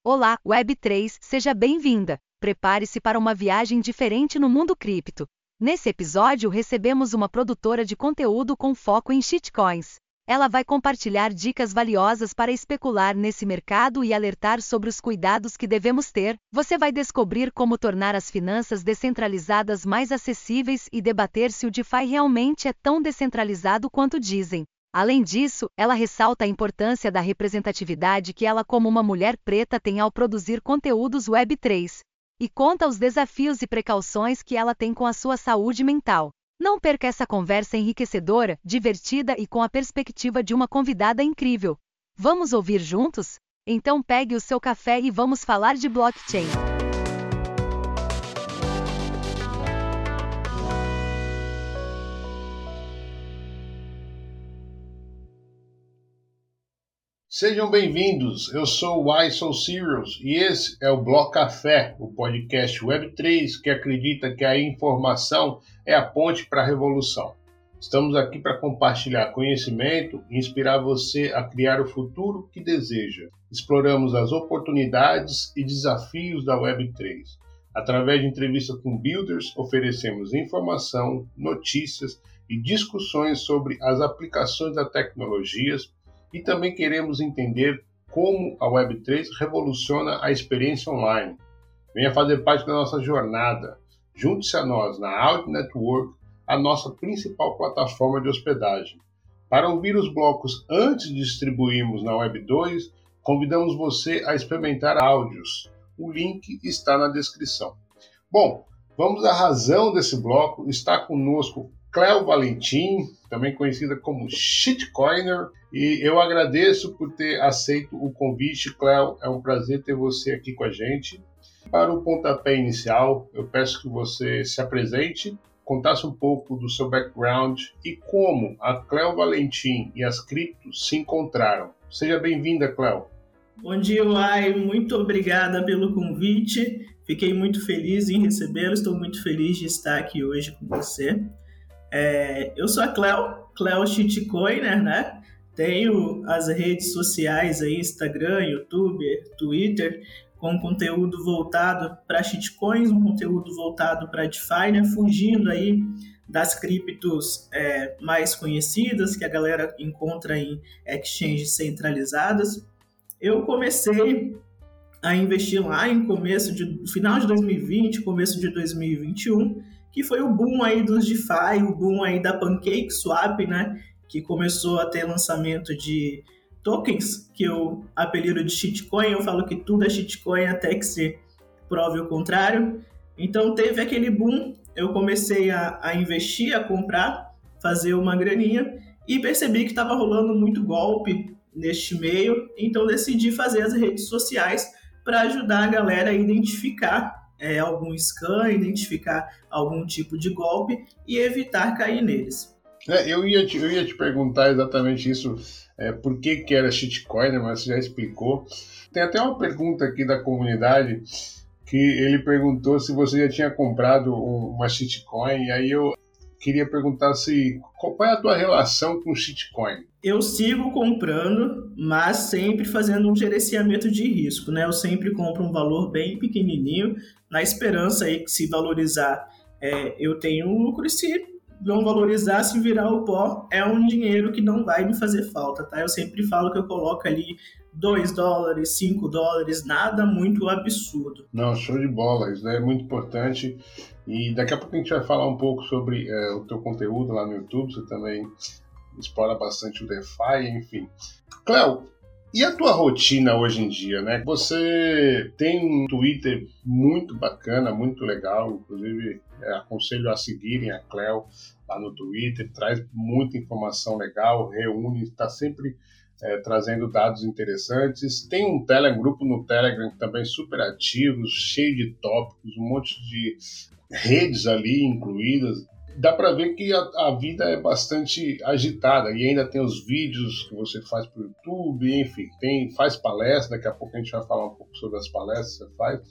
Olá, Web3, seja bem-vinda. Prepare-se para uma viagem diferente no mundo cripto. Nesse episódio, recebemos uma produtora de conteúdo com foco em shitcoins. Ela vai compartilhar dicas valiosas para especular nesse mercado e alertar sobre os cuidados que devemos ter. Você vai descobrir como tornar as finanças descentralizadas mais acessíveis e debater se o DeFi realmente é tão descentralizado quanto dizem. Além disso, ela ressalta a importância da representatividade que ela, como uma mulher preta, tem ao produzir conteúdos Web3. E conta os desafios e precauções que ela tem com a sua saúde mental. Não perca essa conversa enriquecedora, divertida e com a perspectiva de uma convidada incrível. Vamos ouvir juntos? Então pegue o seu café e vamos falar de blockchain. Sejam bem-vindos, eu sou o Why So Serious e esse é o Bloco Café, o podcast Web3 que acredita que a informação é a ponte para a revolução. Estamos aqui para compartilhar conhecimento e inspirar você a criar o futuro que deseja. Exploramos as oportunidades e desafios da Web3. Através de entrevistas com builders, oferecemos informação, notícias e discussões sobre as aplicações das tecnologias. E também queremos entender como a Web3 revoluciona a experiência online. Venha fazer parte da nossa jornada. Junte-se a nós na Auth Network, a nossa principal plataforma de hospedagem. Para ouvir os blocos antes de distribuirmos na Web2, convidamos você a experimentar áudios. O link está na descrição. Bom, vamos à razão desse bloco. Está conosco Cleo Valentim, também conhecida como Shitcoiner, e eu agradeço por ter aceito o convite, Cleo. É um prazer ter você aqui com a gente. Para o pontapé inicial, eu peço que você se apresente, contasse um pouco do seu background e como a Cleo Valentim e as criptos se encontraram. Seja bem-vinda, Cleo. Bom dia, Uai. Muito obrigada pelo convite. Fiquei muito feliz em recebê-lo. Estou muito feliz de estar aqui hoje com você. Eu sou a Cleo Shitcoiner, né? Tenho as redes sociais aí, Instagram, YouTube, Twitter, com conteúdo voltado para shitcoins, um conteúdo voltado para DeFi, né? Fugindo aí das criptos mais conhecidas que a galera encontra em exchanges centralizadas. Eu comecei a investir lá em final de 2020, começo de 2021, que foi o boom aí dos DeFi, o boom aí da PancakeSwap, né? Que começou a ter lançamento de tokens, que eu apelido de shitcoin. Eu falo que tudo é shitcoin até que se prove o contrário. Então teve aquele boom, eu comecei a investir, a comprar, fazer uma graninha e percebi que estava rolando muito golpe neste meio, então decidi fazer as redes sociais para ajudar a galera a identificar algum scam, identificar algum tipo de golpe e evitar cair neles. Eu ia te perguntar exatamente isso, por que era shitcoin, mas você já explicou. Tem até uma pergunta aqui da comunidade que ele perguntou se você já tinha comprado uma shitcoin, e aí eu queria perguntar qual é a tua relação com shitcoin? Eu sigo comprando, mas sempre fazendo um gerenciamento de risco, né? Eu sempre compro um valor bem pequenininho, na esperança aí que se valorizar eu tenho um lucro, e se não valorizar, se virar o pó, é um dinheiro que não vai me fazer falta, tá? Eu sempre falo que eu coloco ali $2, $5, nada muito absurdo. Não, show de bola, isso é muito importante. E daqui a pouco a gente vai falar um pouco sobre o teu conteúdo lá no YouTube, você também explora bastante o DeFi, enfim. Cleo, e a tua rotina hoje em dia, né? Você tem um Twitter muito bacana, muito legal, inclusive aconselho a seguirem a Cleo lá no Twitter, traz muita informação legal, reúne, está sempre trazendo dados interessantes. Tem um grupo no Telegram também super ativo, cheio de tópicos, um monte de redes ali incluídas. Dá para ver que a vida é bastante agitada e ainda tem os vídeos que você faz para o YouTube, enfim, faz palestra, daqui a pouco a gente vai falar um pouco sobre as palestras que você faz.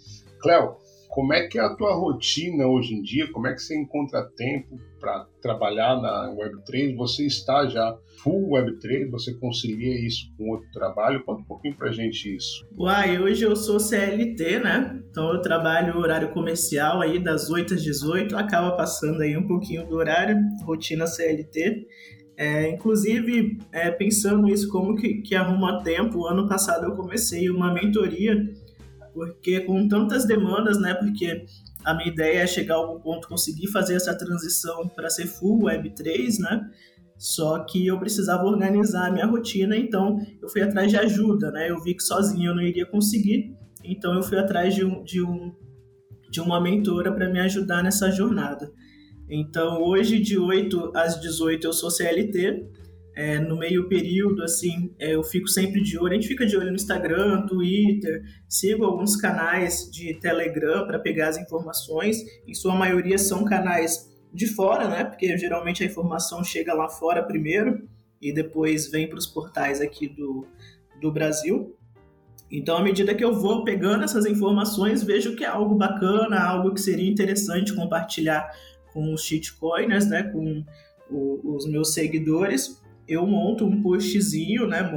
Cléo, como é que é a tua rotina hoje em dia? Como é que você encontra tempo para trabalhar na Web3? Você está já full Web3? Você concilia isso com outro trabalho? Conta um pouquinho para a gente isso. Hoje eu sou CLT, né? Então eu trabalho horário comercial aí das 8 às 18, acaba passando aí um pouquinho do horário, rotina CLT. Inclusive, pensando isso, como que arruma tempo, ano passado eu comecei uma mentoria, porque com tantas demandas, né, porque a minha ideia é chegar a algum ponto, conseguir fazer essa transição para ser full Web3, né, só que eu precisava organizar a minha rotina, então eu fui atrás de ajuda, né, eu vi que sozinho eu não iria conseguir, então eu fui atrás de uma mentora para me ajudar nessa jornada. Então, hoje, de 8 às 18, eu sou CLT. No meio período, assim, eu fico sempre de olho. A gente fica de olho no Instagram, Twitter, sigo alguns canais de Telegram para pegar as informações. Em sua maioria são canais de fora, né? Porque geralmente a informação chega lá fora primeiro e depois vem para os portais aqui do Brasil. Então, à medida que eu vou pegando essas informações, vejo que é algo bacana, algo que seria interessante compartilhar com os shitcoiners, né, com os meus seguidores, eu monto um postzinho, né,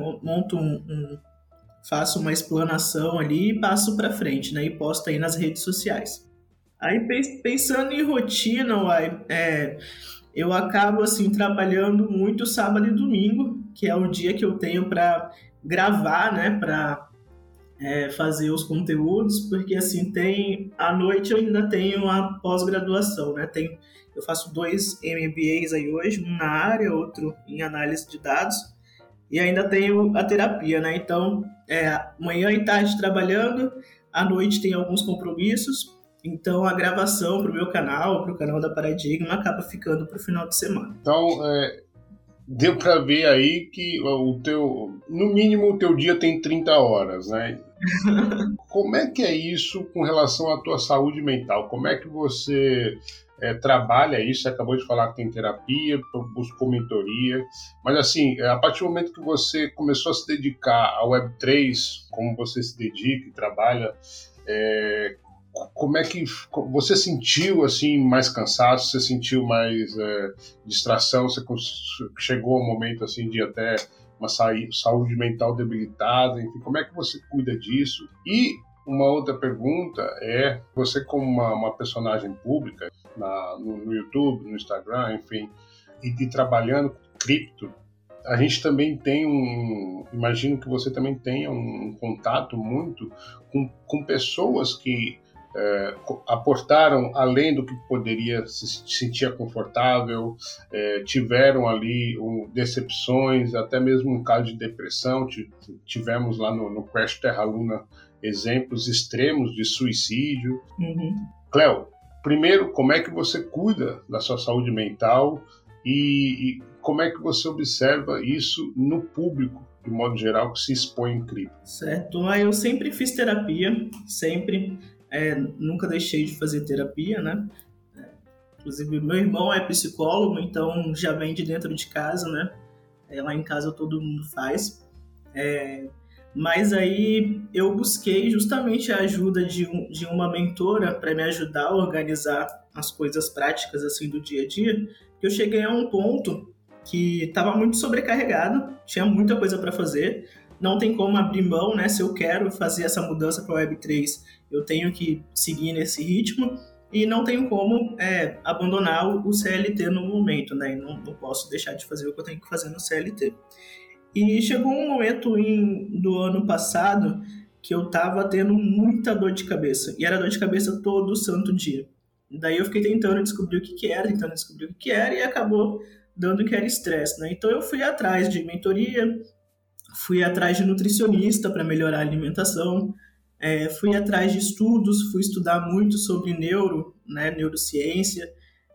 faço uma explanação ali e passo para frente, né, e posto aí nas redes sociais. Aí, pensando em rotina, eu acabo, assim, trabalhando muito sábado e domingo, que é o dia que eu tenho para gravar, né, para fazer os conteúdos, porque assim, à noite eu ainda tenho a pós-graduação, né? Eu faço 2 MBAs aí hoje, um na área, outro em análise de dados, e ainda tenho a terapia, né? Então, manhã e tarde trabalhando, à noite tem alguns compromissos, então a gravação para o meu canal, para o canal da Paradigma, acaba ficando para o final de semana. Então, deu para ver aí que no mínimo o teu dia tem 30 horas, né? Como é que é isso com relação à tua saúde mental? Como é que você trabalha isso? Você acabou de falar que tem terapia, buscou mentoria, mas assim, a partir do momento que você começou a se dedicar à Web3, como você se dedica e trabalha, como é que você sentiu assim mais cansaço? Você sentiu mais distração? Você chegou a um momento assim de até uma saúde mental debilitada? Enfim, como é que você cuida disso? E uma outra pergunta é, você como uma personagem pública no YouTube, no Instagram, enfim, e trabalhando com cripto, a gente também tem imagino que você também tenha um contato muito com pessoas que aportaram além do que poderia se sentir confortável, tiveram ali decepções, até mesmo um caso de depressão. Tivemos lá no Crash Terra Luna exemplos extremos de suicídio. Uhum. Cléo, primeiro, como é que você cuida da sua saúde mental e como é que você observa isso no público, de modo geral, que se expõe em cripto? Certo, eu sempre fiz terapia, sempre. Nunca deixei de fazer terapia, né? Inclusive, meu irmão é psicólogo, então já vem de dentro de casa, né? Lá em casa todo mundo faz. Mas aí eu busquei justamente a ajuda de uma mentora para me ajudar a organizar as coisas práticas assim do dia a dia. Eu cheguei a um ponto que estava muito sobrecarregado, tinha muita coisa para fazer. Não tem como abrir mão, né? Se eu quero fazer essa mudança para o Web3, eu tenho que seguir nesse ritmo e não tenho como abandonar o CLT no momento, né? Não posso deixar de fazer o que eu tenho que fazer no CLT. E chegou um momento do ano passado que eu estava tendo muita dor de cabeça. E era dor de cabeça todo santo dia. Daí eu fiquei tentando descobrir o que era, e acabou dando que era estresse, né? Então eu fui atrás de mentoria, fui atrás de nutricionista para melhorar a alimentação, fui atrás de estudos, fui estudar muito sobre neurociência,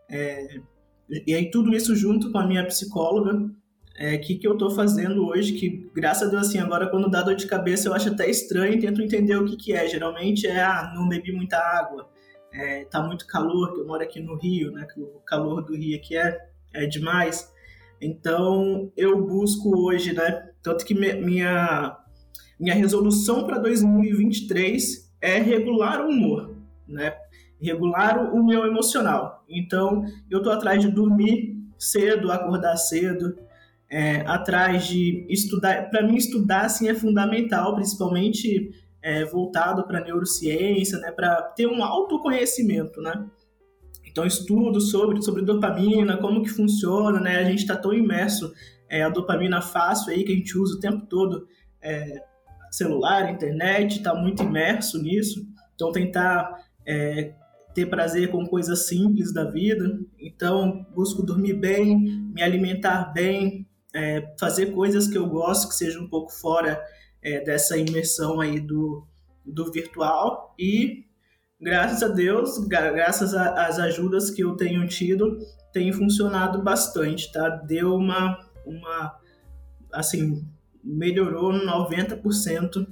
e aí tudo isso junto com a minha psicóloga. Que eu estou fazendo hoje, que graças a Deus, assim, agora quando dá dor de cabeça eu acho até estranho e tento entender o que é. Geralmente não bebi muita água, tá muito calor, que eu moro aqui no Rio, né, que o calor do Rio aqui é demais. Então eu busco hoje, né, tanto que minha resolução para 2023 é regular o humor. né? Regular o meu emocional. Então, eu estou atrás de dormir cedo, acordar cedo, atrás de estudar. Para mim, estudar assim, é fundamental, principalmente voltado para neurociência, né? Para ter um autoconhecimento, né? Então, estudo sobre dopamina, como que funciona, né? A gente está tão imerso, a dopamina fácil aí, que a gente usa o tempo todo, celular, internet, está muito imerso nisso. Então, tentar ter prazer com coisas simples da vida. Então, busco dormir bem, me alimentar bem, fazer coisas que eu gosto, que sejam um pouco fora dessa imersão aí do virtual. E, graças a Deus, graças às ajudas que eu tenho tido, tem funcionado bastante, tá? Deu assim, melhorou 90%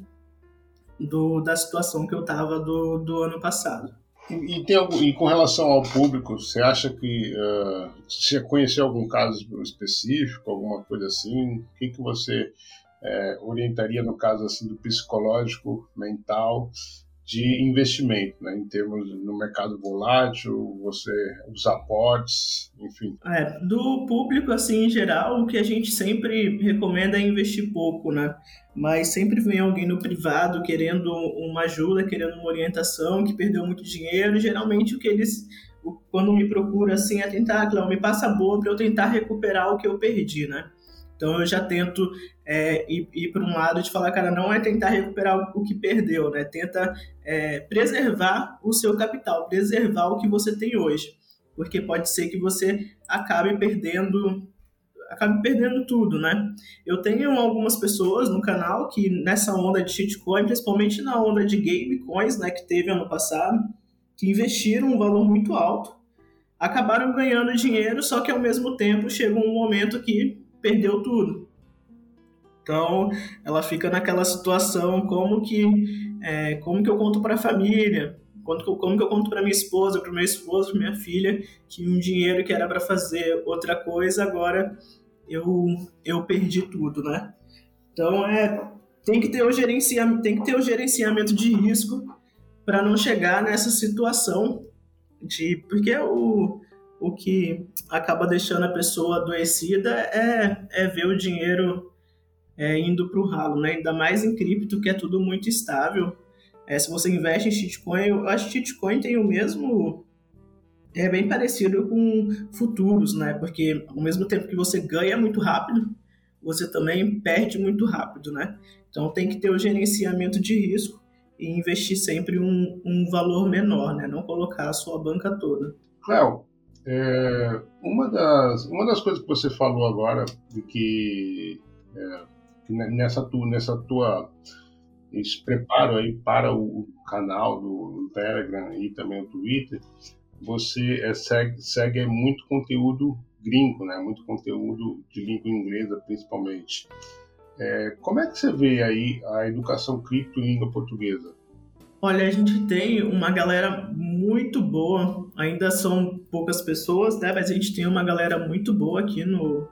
da situação que eu estava do ano passado. E com relação ao público, você acha que você conheceu algum caso específico, alguma coisa assim? O que você orientaria no caso assim do psicológico, mental, de investimento, né? Em termos no mercado volátil, os aportes, enfim? Do público, assim, em geral, o que a gente sempre recomenda é investir pouco, né? Mas sempre vem alguém no privado querendo uma ajuda, querendo uma orientação, que perdeu muito dinheiro. Geralmente, quando me procura, assim, é tentar, Cléo, me passa boa para eu tentar recuperar o que eu perdi, né? Então, eu já tento ir para um lado de falar, cara, não é tentar recuperar o que perdeu, né? Tenta preservar o seu capital, preservar o que você tem hoje. Porque pode ser que você acabe perdendo tudo, né? Eu tenho algumas pessoas no canal que nessa onda de shitcoin, principalmente na onda de gamecoins, né, que teve ano passado, que investiram um valor muito alto, acabaram ganhando dinheiro, só que ao mesmo tempo chegou um momento que perdeu tudo. Então, ela fica naquela situação, como que eu conto para a família, como que eu conto para minha esposa, para o meu esposo, para minha filha, que um dinheiro que era para fazer outra coisa, agora eu perdi tudo, né? Então, tem que ter o gerenciamento de risco para não chegar nessa situação porque o que acaba deixando a pessoa adoecida é ver o dinheiro indo para o ralo, né? Ainda mais em cripto, que é tudo muito estável. Se você investe em shitcoin, eu acho que shitcoin tem o mesmo... É bem parecido com futuros, né? Porque ao mesmo tempo que você ganha muito rápido, você também perde muito rápido, né? Então tem que ter o gerenciamento de risco e investir sempre um valor menor, né? Não colocar a sua banca toda. Cléo, uma das coisas que você falou agora, de que nessa tua esse preparo aí para o canal do Telegram e também o Twitter, você segue muito conteúdo gringo, né? Muito conteúdo de língua inglesa, principalmente. Como é que você vê aí a educação cripto em língua portuguesa? Olha, a gente tem uma galera muito boa, ainda são poucas pessoas, né? Mas a gente tem uma galera muito boa aqui no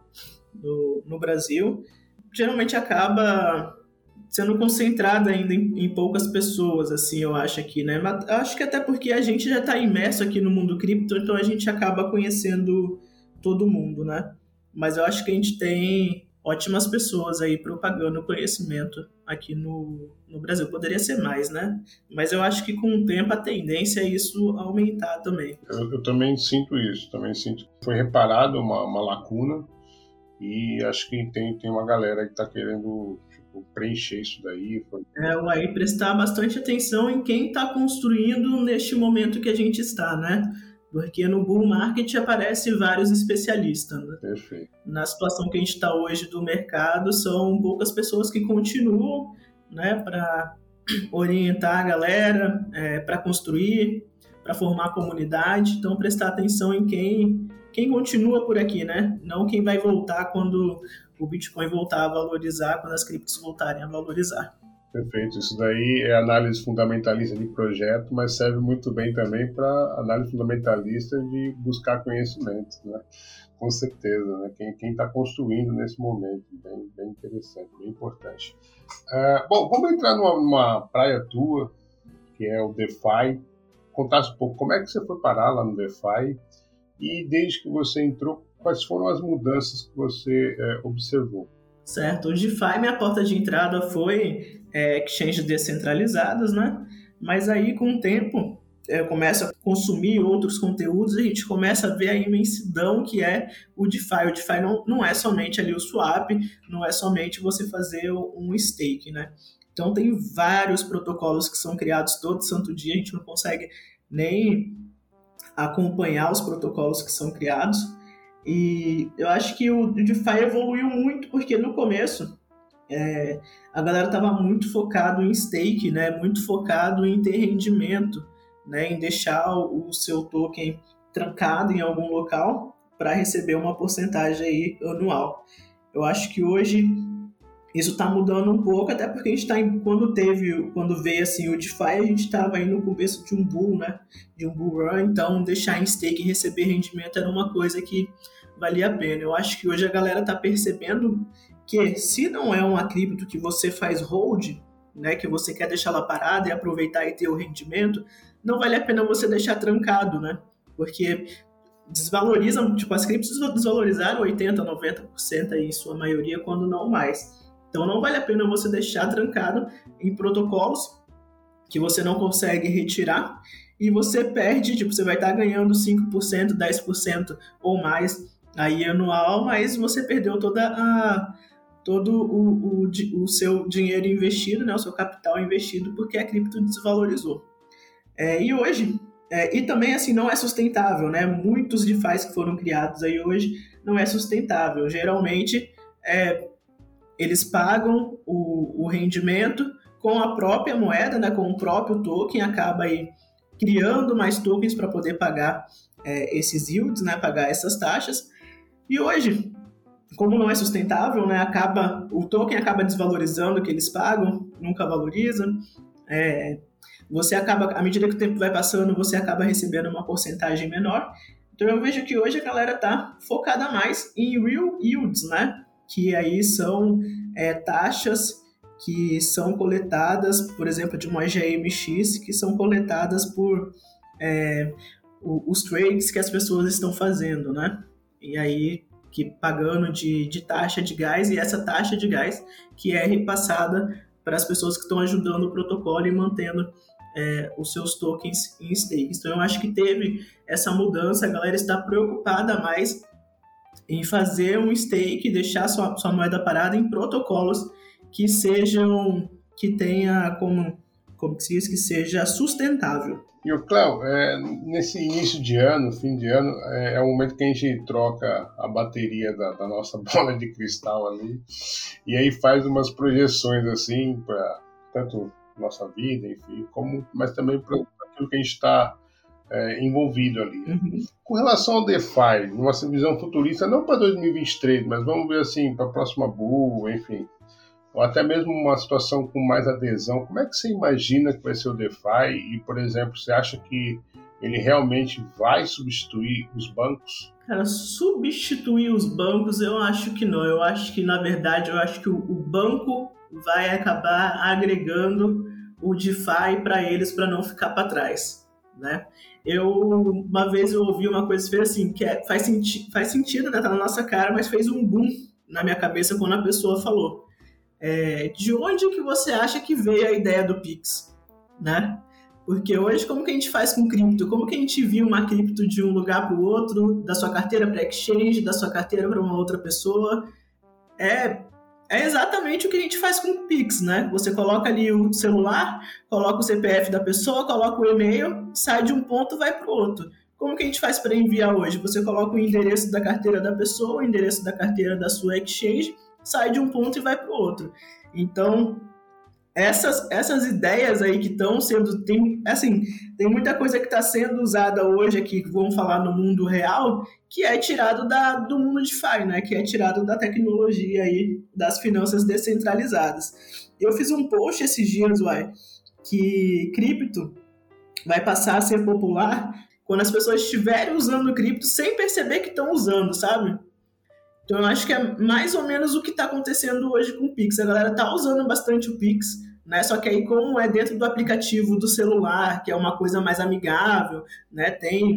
Brasil. Geralmente acaba sendo concentrada ainda em poucas pessoas, assim, eu acho aqui, né? Mas acho que até porque a gente já está imerso aqui no mundo cripto, então a gente acaba conhecendo todo mundo, né? Mas eu acho que a gente tem ótimas pessoas aí propagando conhecimento aqui no Brasil. Poderia ser mais, né? Mas eu acho que com o tempo a tendência é isso aumentar também. Eu também sinto isso, Foi reparado uma lacuna e acho que tem uma galera que está querendo preencher isso daí. Aí prestar bastante atenção em quem está construindo neste momento que a gente está, né? Porque no bull market aparecem vários especialistas. Né? Perfeito. Na situação que a gente está hoje do mercado, são poucas pessoas que continuam, né, para orientar a galera, para construir, para formar comunidade. Então, prestar atenção em quem continua por aqui, né? Não quem vai voltar quando o Bitcoin voltar a valorizar, quando as criptos voltarem a valorizar. Perfeito. Isso daí é análise fundamentalista de projeto, mas serve muito bem também para análise fundamentalista de buscar conhecimento, né? Com certeza, né? Quem está construindo nesse momento, bem interessante, bem importante. Bom, vamos entrar numa praia tua, que é o DeFi. contasse um pouco como é que você foi parar lá no DeFi e desde que você entrou, quais foram as mudanças que você observou? Certo, o DeFi, minha porta de entrada foi exchanges descentralizadas, né? Mas aí, com o tempo, eu começo a consumir outros conteúdos e a gente começa a ver a imensidão que é o DeFi. O DeFi não é somente ali o swap, não é somente você fazer um stake, né? Então, tem vários protocolos que são criados todo santo dia, a gente não consegue nem acompanhar os protocolos que são criados. E eu acho que o DeFi evoluiu muito porque no começo a galera estava muito focado em stake, né? Muito focado em ter rendimento, né? Em deixar o seu token trancado em algum local para receber uma porcentagem aí anual. Eu acho que hoje isso está mudando um pouco, até porque a gente está quando veio assim o DeFi, a gente estava aí no começo de um bull, né? De um bull run, então deixar em stake e receber rendimento era uma coisa que valia a pena. Eu acho que hoje a galera está percebendo que se não é uma cripto que você faz hold, né? Que você quer deixar ela parada e aproveitar e ter o rendimento, não vale a pena você deixar trancado, né? Porque desvalorizam, tipo, as criptos desvalorizaram 80%, 90% aí em sua maioria, quando não mais. Então não vale a pena você deixar trancado em protocolos que você não consegue retirar e você perde, tipo, você vai estar ganhando 5%, 10% ou mais aí anual, mas você perdeu todo o seu dinheiro investido, né, o seu capital investido, porque a cripto desvalorizou. E hoje, e também assim, não é sustentável, né? Muitos DeFis que foram criados aí hoje não é sustentável. Geralmente, eles pagam o rendimento com a própria moeda, né, com o próprio token, acaba aí criando mais tokens para poder pagar esses yields, né, pagar essas taxas. E hoje, como não é sustentável, né, o token acaba desvalorizando o que eles pagam, nunca valoriza. Você acaba, à medida que o tempo vai passando, você acaba recebendo uma porcentagem menor. Então eu vejo que hoje a galera está focada mais em real yields, né? Que aí são taxas que são coletadas, por exemplo, de uma GMX, que são coletadas por os trades que as pessoas estão fazendo, né? E aí, que pagando de taxa de gás, e essa taxa de gás que é repassada para as pessoas que estão ajudando o protocolo e mantendo os seus tokens em stakes. Então, eu acho que teve essa mudança, a galera está preocupada mais em fazer um stake, deixar sua moeda parada em protocolos que tenha como que se diz, que seja sustentável. E o Cléo, nesse início de ano, fim de ano, é o momento que a gente troca a bateria da nossa bola de cristal ali e aí faz umas projeções assim para tanto nossa vida, enfim, mas também para aquilo que a gente está envolvido ali. Uhum. Com relação ao DeFi, numa visão futurista, não para 2023, mas vamos ver assim, para a próxima bull, enfim, ou até mesmo uma situação com mais adesão, como é que você imagina que vai ser o DeFi? E, por exemplo, você acha que ele realmente vai substituir os bancos? Cara, substituir os bancos, eu acho que não. Eu acho que, na verdade, o banco vai acabar agregando o DeFi para eles, para não ficar para trás, né? Uma vez eu ouvi uma coisa que fez assim, que faz sentido, né? Tá na nossa cara, mas fez um boom na minha cabeça quando a pessoa falou. De onde que você acha que veio a ideia do Pix, né? Porque hoje, como que a gente faz com cripto? Como que a gente envia uma cripto de um lugar para o outro, da sua carteira para exchange, da sua carteira para uma outra pessoa? É exatamente o que a gente faz com o Pix, né? Você coloca ali o celular, coloca o CPF da pessoa, coloca o e-mail, sai de um ponto e vai para o outro. Como que a gente faz para enviar hoje? Você coloca o endereço da carteira da pessoa, o endereço da carteira da sua exchange, sai de um ponto e vai para o outro. Então, essas ideias aí que estão sendo... Tem muita coisa que está sendo usada hoje aqui, que vamos falar no mundo real, que é tirado do mundo DeFi, né? Que é tirado da tecnologia aí, das finanças descentralizadas. Eu fiz um post esses dias, que cripto vai passar a ser popular quando as pessoas estiverem usando cripto sem perceber que estão usando, sabe? Então, eu acho que é mais ou menos o que está acontecendo hoje com o Pix. A galera está usando bastante o Pix, né? Só que aí, como é dentro do aplicativo do celular, que é uma coisa mais amigável, né?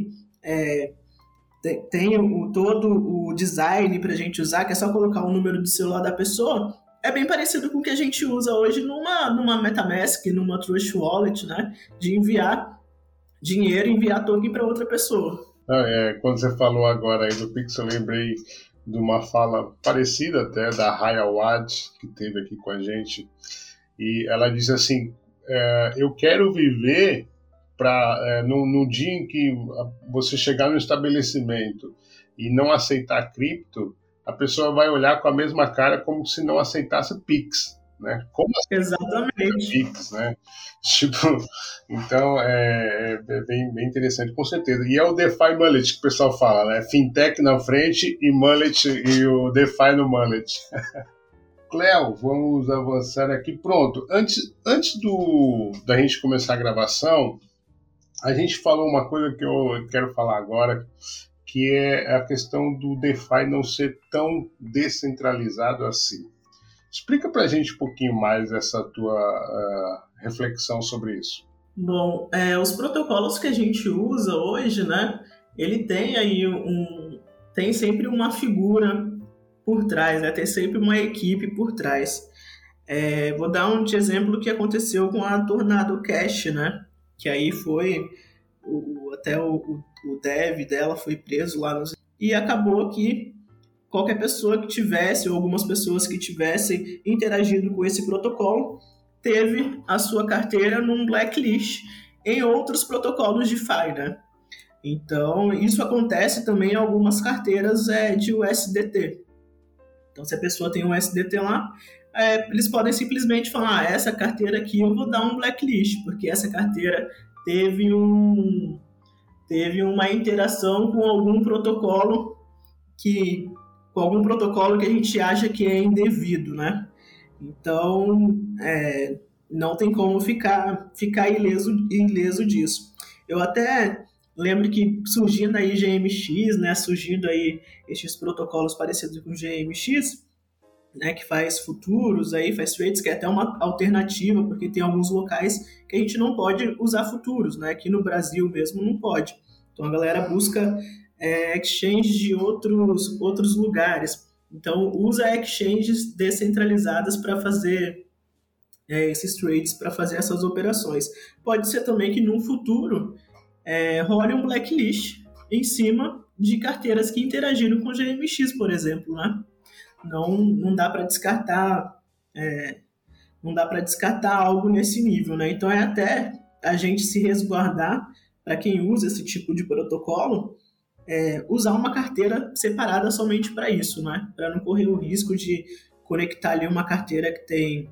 Tem todo o design para a gente usar, que é só colocar o número do celular da pessoa, é bem parecido com o que a gente usa hoje numa MetaMask, numa Trust Wallet, né? De enviar dinheiro, enviar token para outra pessoa. Quando você falou agora aí do Pix, eu lembrei de uma fala parecida até da Raya Wad, que teve aqui com a gente, e ela diz assim, eu quero viver no dia em que você chegar no estabelecimento e não aceitar cripto, a pessoa vai olhar com a mesma cara como se não aceitasse Pix, né? Como assim? Exatamente. Pix, né? Tipo, então é bem interessante, com certeza. E é o DeFi Mullet que o pessoal fala, né? Fintech na frente e Mullet, e o DeFi no Mullet. Cleo, vamos avançar aqui. Pronto, antes da gente começar a gravação, a gente falou uma coisa que eu quero falar agora, que é a questão do DeFi não ser tão descentralizado assim. Explica pra gente um pouquinho mais essa tua reflexão sobre isso. Bom, os protocolos que a gente usa hoje, né, ele tem aí tem sempre uma figura por trás, né, tem sempre uma equipe por trás. Vou dar um de exemplo que aconteceu com a Tornado Cash, né, que aí foi até o dev dela foi preso lá e acabou que qualquer pessoa que tivesse, ou algumas pessoas que tivessem interagido com esse protocolo, teve a sua carteira num blacklist em outros protocolos de DeFi, né? Então, isso acontece também em algumas carteiras de USDT. Então, se a pessoa tem um USDT lá, eles podem simplesmente falar, essa carteira aqui eu vou dar um blacklist, porque essa carteira teve uma interação com algum protocolo que a gente acha que é indevido, né? Então, não tem como ficar ileso disso. Eu até lembro que surgindo aí GMX, né? Surgindo aí esses protocolos parecidos com GMX, né? Que faz futuros aí, faz trades, que é até uma alternativa, porque tem alguns locais que a gente não pode usar futuros, né? Aqui no Brasil mesmo não pode. Então a galera busca exchange de outros lugares. Então, usa exchanges descentralizadas para fazer esses trades, para fazer essas operações. Pode ser também que no futuro role um blacklist em cima de carteiras que interagiram com GMX, por exemplo, né? Não dá para descartar algo nesse nível, né? Então, até a gente se resguardar para quem usa esse tipo de protocolo, usar uma carteira separada somente para isso, né? Para não correr o risco de conectar ali uma carteira que tem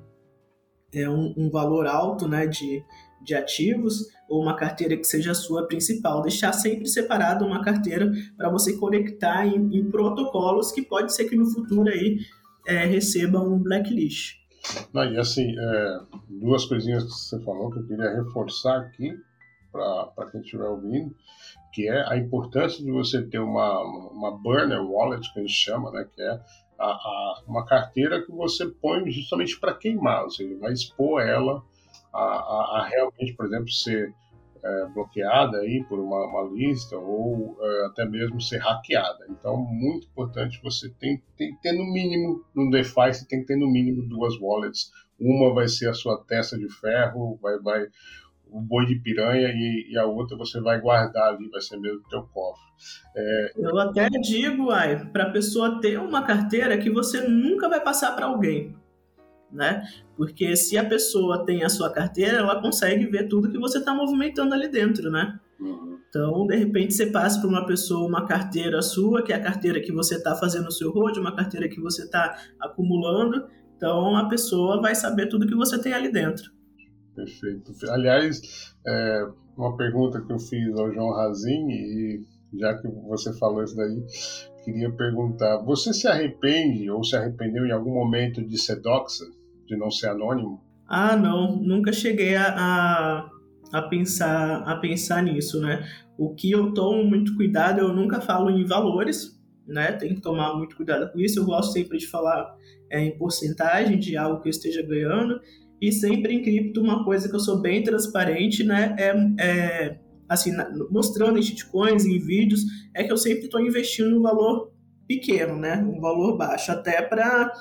um valor alto, né, de ativos, ou uma carteira que seja a sua principal. Deixar sempre separada uma carteira para você conectar em protocolos que pode ser que no futuro aí receba um blacklist. E assim, duas coisinhas que você falou que eu queria reforçar aqui para quem estiver ouvindo, que é a importância de você ter uma burner wallet, que a gente chama, né, que é uma carteira que você põe justamente para queimar, ou seja, vai expor ela a realmente, por exemplo, ser bloqueada aí por uma lista ou até mesmo ser hackeada. Então, muito importante você tem que ter no mínimo, no DeFi, você tem que ter no mínimo duas wallets. Uma vai ser a sua testa de ferro, vai o boi de piranha, e a outra você vai guardar ali, vai ser mesmo o teu cofre. Eu até digo, para a pessoa ter uma carteira que você nunca vai passar para alguém, né? Porque se a pessoa tem a sua carteira, ela consegue ver tudo que você está movimentando ali dentro, né? Uhum. Então, de repente, você passa para uma pessoa uma carteira sua, que é a carteira que você está fazendo o seu hold, uma carteira que você está acumulando, então a pessoa vai saber tudo que você tem ali dentro. Perfeito. Aliás, uma pergunta que eu fiz ao João Razin, e já que você falou isso daí, queria perguntar, você se arrepende ou se arrependeu em algum momento de ser doxa, de não ser anônimo? Não, nunca cheguei a pensar nisso, né? O que eu tomo muito cuidado, eu nunca falo em valores, né? Tem que tomar muito cuidado com isso. Eu gosto sempre de falar em porcentagem de algo que eu esteja ganhando. E sempre em cripto, uma coisa que eu sou bem transparente, né, assim, mostrando em shitcoins, em vídeos, é que eu sempre estou investindo um valor pequeno, né, um valor baixo, até para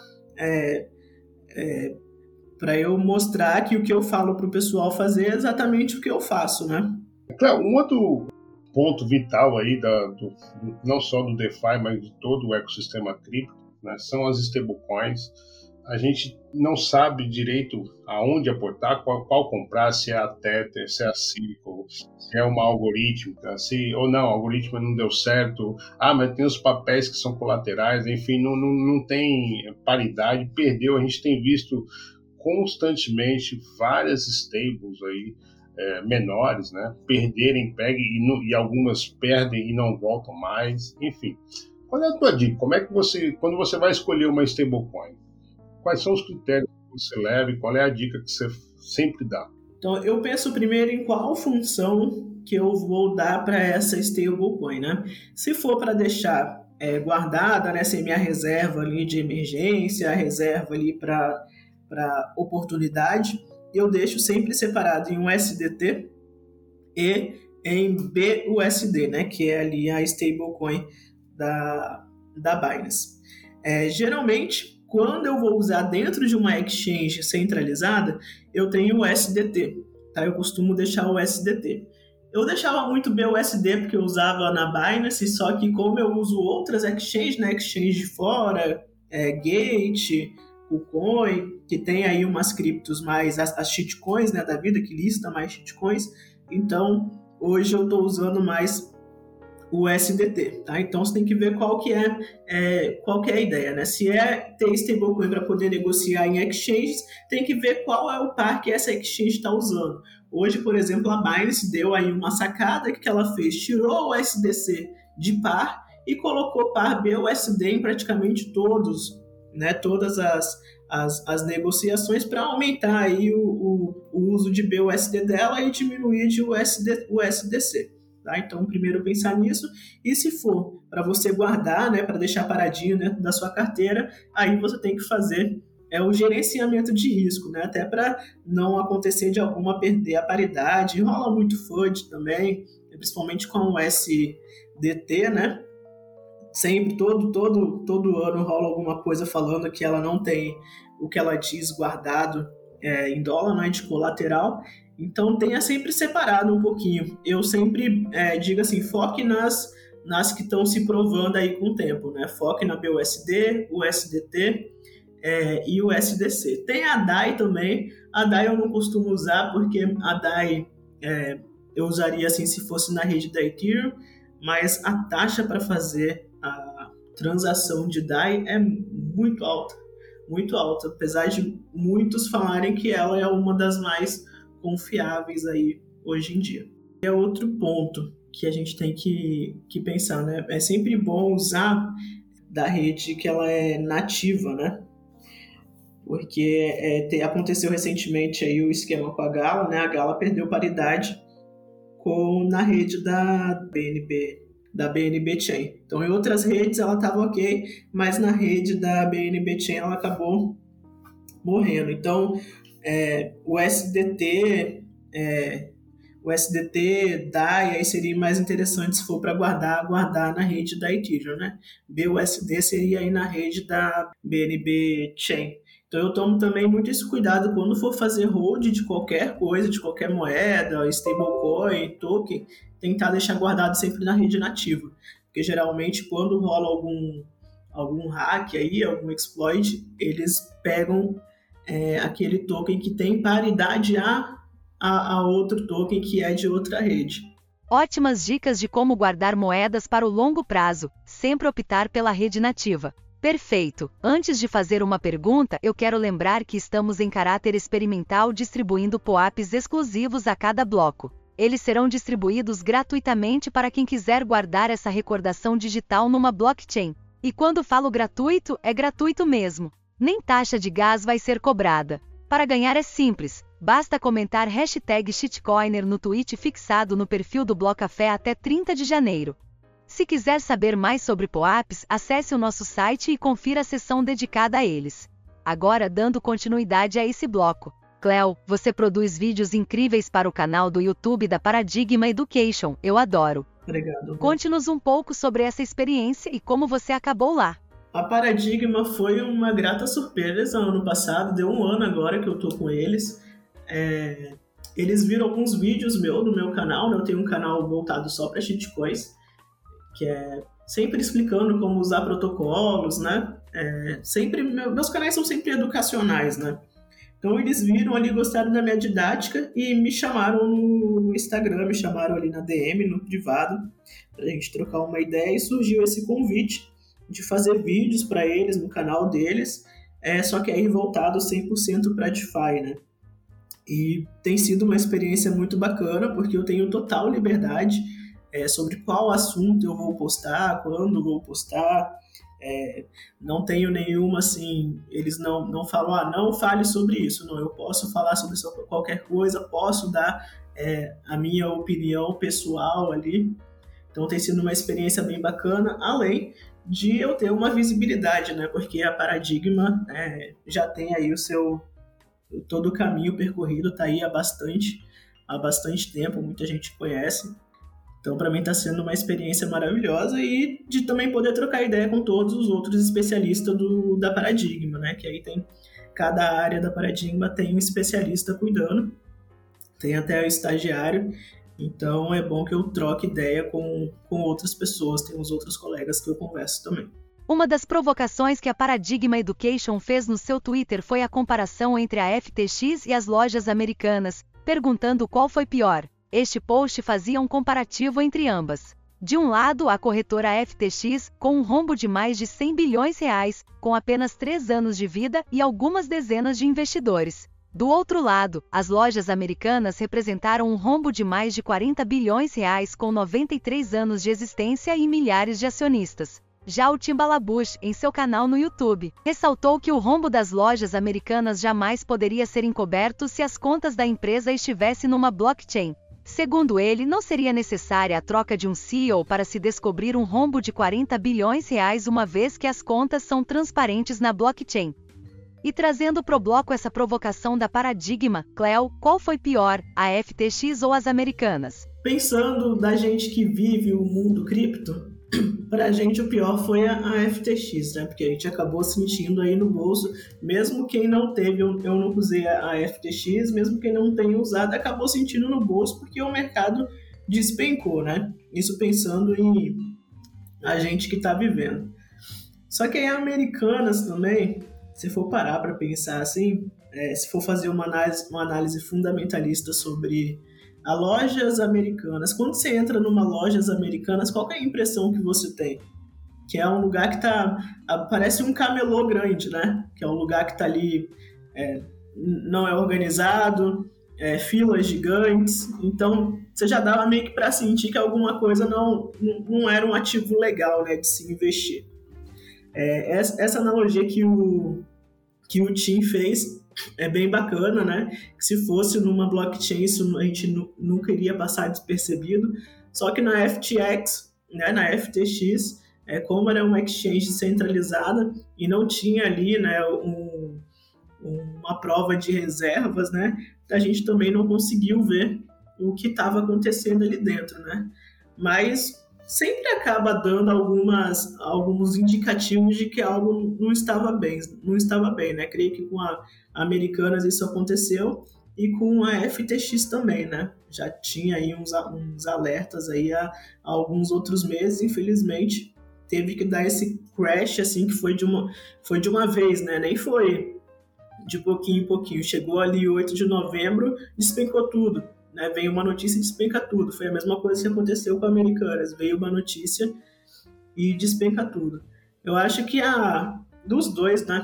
eu mostrar que o que eu falo para o pessoal fazer é exatamente o que eu faço, né. Claro, um outro ponto vital aí não só do DeFi, mas de todo o ecossistema cripto, né, são as stablecoins. A gente não sabe direito aonde aportar, qual comprar, se é a Tether, se é a Circle, se é uma algorítmica, ou não, a algoritma não deu certo, mas tem os papéis que são colaterais, enfim, não tem paridade, perdeu. A gente tem visto constantemente várias stables aí, menores, né, perderem PEG e algumas perdem e não voltam mais, enfim. Qual é a tua dica? Como é que quando você vai escolher uma stablecoin, quais são os critérios que você leva e qual é a dica que você sempre dá? Então, eu penso primeiro em qual função que eu vou dar para essa stablecoin, né? Se for para deixar guardada, né, ser minha reserva ali de emergência, reserva ali para oportunidade, eu deixo sempre separado em USDT e em BUSD, né, que é ali a stablecoin da Binance. Geralmente, quando eu vou usar dentro de uma exchange centralizada, eu tenho o USDT, tá? Eu costumo deixar o USDT. Eu deixava muito BUSD porque eu usava na Binance, só que como eu uso outras exchanges, né, exchange de fora, Gate, KuCoin, que tem aí umas criptos mais, as shitcoins, né, da vida, que lista mais shitcoins, então hoje eu estou usando mais o USDT, tá? Então você tem que ver qual que é a ideia, né? Se é ter stablecoin para poder negociar em exchanges, tem que ver qual é o par que essa exchange está usando. Hoje, por exemplo, a Binance deu aí uma sacada que ela fez, tirou o USDC de par e colocou par BUSD em praticamente todas as negociações para aumentar aí o uso de BUSD dela e diminuir de USDC. Tá? Então, primeiro pensar nisso, e se for para você guardar, né, para deixar paradinho dentro da sua carteira, aí você tem que fazer o gerenciamento de risco, né, até para não acontecer de alguma perder a paridade. Rola muito FUD também, principalmente com o USDT, né, sempre, todo ano rola alguma coisa falando que ela não tem o que ela diz guardado em dólar, né, de colateral. Então tenha sempre separado um pouquinho. Eu sempre digo assim, foque nas que estão se provando aí com o tempo, né? Foque na BUSD, USDT e o USDC. Tem a DAI também. A DAI eu não costumo usar porque a DAI eu usaria assim se fosse na rede da Ethereum, mas a taxa para fazer a transação de DAI é muito alta, apesar de muitos falarem que ela é uma das mais confiáveis aí hoje em dia. É outro ponto que a gente tem que pensar, né? É sempre bom usar da rede que ela é nativa, né? Porque aconteceu recentemente aí o esquema com a Gala, né? A Gala perdeu paridade na rede da BNB Chain. Então, em outras redes ela estava ok, mas na rede da BNB Chain ela acabou morrendo. Então, o USDT, DAI, aí seria mais interessante se for para guardar na rede da Ethereum, né? BUSD seria aí na rede da BNB Chain. Então eu tomo também muito esse cuidado quando for fazer hold de qualquer coisa, de qualquer moeda, stablecoin, token, tentar deixar guardado sempre na rede nativa. Porque geralmente quando rola algum hack aí, algum exploit, eles pegam aquele token que tem paridade a outro token que é de outra rede. Ótimas dicas de como guardar moedas para o longo prazo, sempre optar pela rede nativa. Perfeito! Antes de fazer uma pergunta, eu quero lembrar que estamos em caráter experimental distribuindo POAPs exclusivos a cada bloco. Eles serão distribuídos gratuitamente para quem quiser guardar essa recordação digital numa blockchain. E quando falo gratuito, é gratuito mesmo. Nem taxa de gás vai ser cobrada. Para ganhar é simples, basta comentar #shitcoiner no tweet fixado no perfil do Blocafé até 30 de janeiro. Se quiser saber mais sobre POAPs, acesse o nosso site e confira a seção dedicada a eles. Agora, dando continuidade a esse bloco. Cleo, você produz vídeos incríveis para o canal do YouTube da Paradigma Education, eu adoro. Obrigado. Conte-nos um pouco sobre essa experiência e como você acabou lá. A Paradigma foi uma grata surpresa ano passado, deu 1 ano agora que eu tô com eles. Eles viram alguns vídeos no meu canal, né? Eu tenho um canal voltado só para shitcoins, que é sempre explicando como usar protocolos, né? Meus canais são sempre educacionais, né? Então eles viram ali, gostaram da minha didática e me chamaram no Instagram, me chamaram ali na DM, no privado, pra gente trocar uma ideia, e surgiu esse convite de fazer vídeos para eles no canal deles, só que aí voltado 100% para DeFi, né? E tem sido uma experiência muito bacana, porque eu tenho total liberdade sobre qual assunto eu vou postar, quando vou postar. Não tenho nenhuma, assim, eles não falam, não fale sobre isso. Não, eu posso falar sobre qualquer coisa, posso dar a minha opinião pessoal ali. Então tem sido uma experiência bem bacana, além de eu ter uma visibilidade, né? Porque a Paradigma já tem aí todo o caminho percorrido, está aí há bastante tempo, muita gente conhece. Então, para mim, está sendo uma experiência maravilhosa, e de também poder trocar ideia com todos os outros especialistas da Paradigma, né? Que aí cada área da Paradigma tem um especialista cuidando, tem até o estagiário. Então, é bom que eu troque ideia com outras pessoas, tem os outros colegas que eu converso também. Uma das provocações que a Paradigma Education fez no seu Twitter foi a comparação entre a FTX e as lojas americanas, perguntando qual foi pior. Este post fazia um comparativo entre ambas. De um lado, a corretora FTX, com um rombo de mais de 100 bilhões reais, com apenas 3 anos de vida e algumas dezenas de investidores. Do outro lado, as lojas americanas representaram um rombo de mais de 40 bilhões reais, com 93 anos de existência e milhares de acionistas. Já o Timbalabush, em seu canal no YouTube, ressaltou que o rombo das lojas americanas jamais poderia ser encoberto se as contas da empresa estivessem numa blockchain. Segundo ele, não seria necessária a troca de um CEO para se descobrir um rombo de 40 bilhões reais, uma vez que as contas são transparentes na blockchain. E trazendo pro bloco essa provocação da Paradigma, Cleo, qual foi pior, a FTX ou as americanas? Pensando da gente que vive o mundo cripto, pra gente o pior foi a FTX, né? Porque a gente acabou sentindo aí no bolso, mesmo quem não teve, eu não usei a FTX, mesmo quem não tenha usado, acabou sentindo no bolso, porque o mercado despencou, né? Isso pensando em a gente que tá vivendo. Só que aí a Americanas também, se for parar para pensar assim, se for fazer uma análise fundamentalista sobre as lojas americanas, quando você entra numa lojas americanas, qual é a impressão que você tem? Que é um lugar que parece um camelô grande, né? Que é um lugar que está ali, não é organizado, filas gigantes, então você já dava meio que para sentir que alguma coisa não era um ativo legal, né, de se investir. Essa analogia que o Tim fez é bem bacana, né? Que se fosse numa blockchain, isso a gente nunca iria passar despercebido. Só que na FTX, né, na FTX, como era uma exchange centralizada e não tinha ali, né, uma prova de reservas, né? A gente também não conseguiu ver o que estava acontecendo ali dentro, né? Mas sempre acaba dando alguns indicativos de que algo não estava bem, né? Creio que com a Americanas isso aconteceu e com a FTX também, né? Já tinha aí uns alertas aí há alguns outros meses, infelizmente teve que dar esse crash assim, que foi de uma vez, né? Nem foi de pouquinho em pouquinho, chegou ali 8 de novembro, despencou tudo. Né, veio uma notícia e despenca tudo. Foi a mesma coisa que aconteceu com a Americanas. Veio uma notícia e despenca tudo. Eu acho que dos dois, né,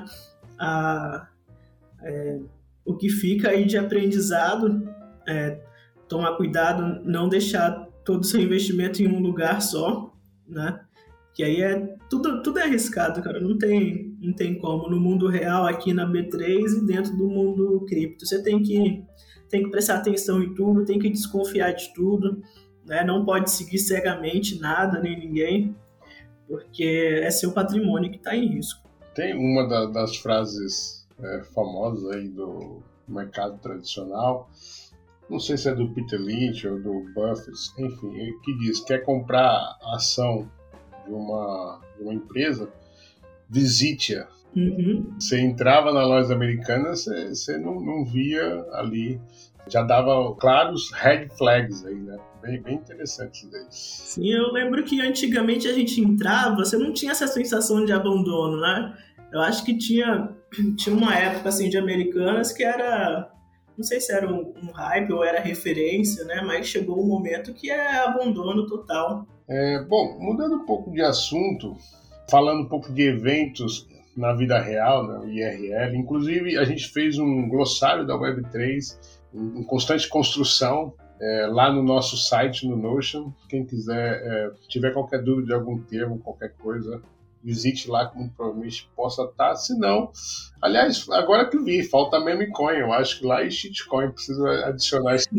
o que fica aí de aprendizado é tomar cuidado, não deixar todo o seu investimento em um lugar só, né? Que aí tudo é arriscado, cara. Não tem como. No mundo real, aqui na B3 e dentro do mundo cripto. Você tem que prestar atenção em tudo, tem que desconfiar de tudo, né? Não pode seguir cegamente nada, nem ninguém, porque é seu patrimônio que está em risco. Tem uma das frases famosas aí mercado tradicional. Não sei se é do Peter Lynch ou do Buffett, enfim, que diz que quer comprar a ação de uma empresa, visite-a. Você entrava na loja americana, você não via ali, já dava claros red flags aí, né? Bem interessante isso daí. Sim, eu lembro que antigamente a gente entrava, você não tinha essa sensação de abandono, né? Eu acho que tinha uma época assim de Americanas que era, não sei se era um hype ou era referência, né? Mas chegou um momento que é abandono total. Bom, mudando um pouco de assunto, falando um pouco de eventos na vida real, né, o IRL, inclusive a gente fez um glossário da Web3 em constante construção lá no nosso site, no Notion. Quem quiser, tiver qualquer dúvida de algum termo, qualquer coisa, visite lá, que muito provavelmente possa estar. Se não, aliás, agora que eu vi, falta meme coin, eu acho que lá é shitcoin, preciso adicionar isso.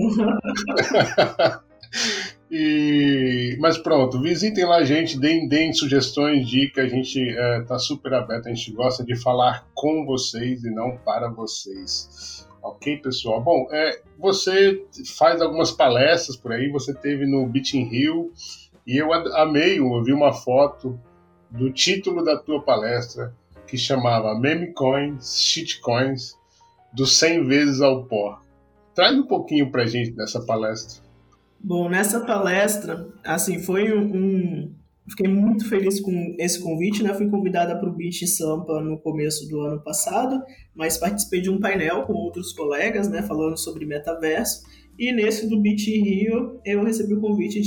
Mas pronto, visitem lá a gente, deem sugestões, dicas, a gente tá super aberto, a gente gosta de falar com vocês e não para vocês. Ok, pessoal? Bom, você faz algumas palestras por aí, você teve no Beacon Hill e eu amei, eu vi uma foto do título da tua palestra que chamava Meme Coins, Shitcoins, do 100 vezes ao pó. Traz um pouquinho pra gente dessa palestra. Bom, nessa palestra, assim, fiquei muito feliz com esse convite, né? Fui convidada para o Beach Sampa no começo do ano passado, mas participei de um painel com outros colegas, né? Falando sobre metaverso. E nesse do Beach Rio, eu recebi o convite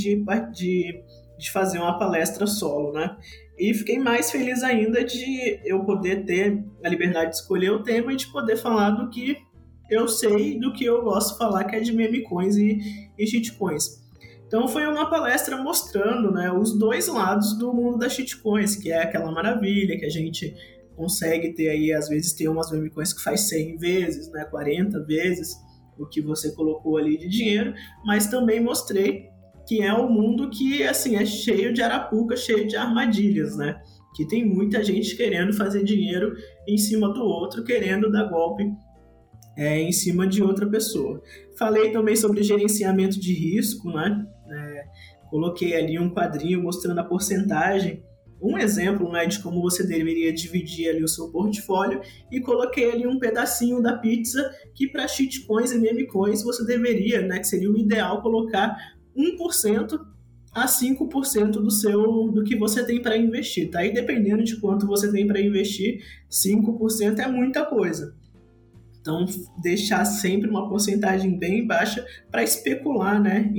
de fazer uma palestra solo, né? E fiquei mais feliz ainda de eu poder ter a liberdade de escolher o tema e de poder falar do que eu sei, do que eu gosto de falar, que é de meme coins e shitcoins. Então foi uma palestra mostrando, né, os dois lados do mundo das shitcoins, que é aquela maravilha que a gente consegue ter aí, às vezes tem umas meme coins que faz 100 vezes, né, 40 vezes o que você colocou ali de dinheiro, mas também mostrei que é um mundo que, assim, é cheio de arapuca, cheio de armadilhas, né, que tem muita gente querendo fazer dinheiro em cima do outro, querendo dar golpe em cima de outra pessoa. Falei também sobre gerenciamento de risco, né? Coloquei ali um quadrinho mostrando a porcentagem, um exemplo, né, de como você deveria dividir ali o seu portfólio, e coloquei ali um pedacinho da pizza que para shitcoins e memecoins você deveria, né, que seria o ideal, colocar 1% a 5% do que você tem para investir. Tá? E dependendo de quanto você tem para investir, 5% é muita coisa. Então, deixar sempre uma porcentagem bem baixa para especular, né,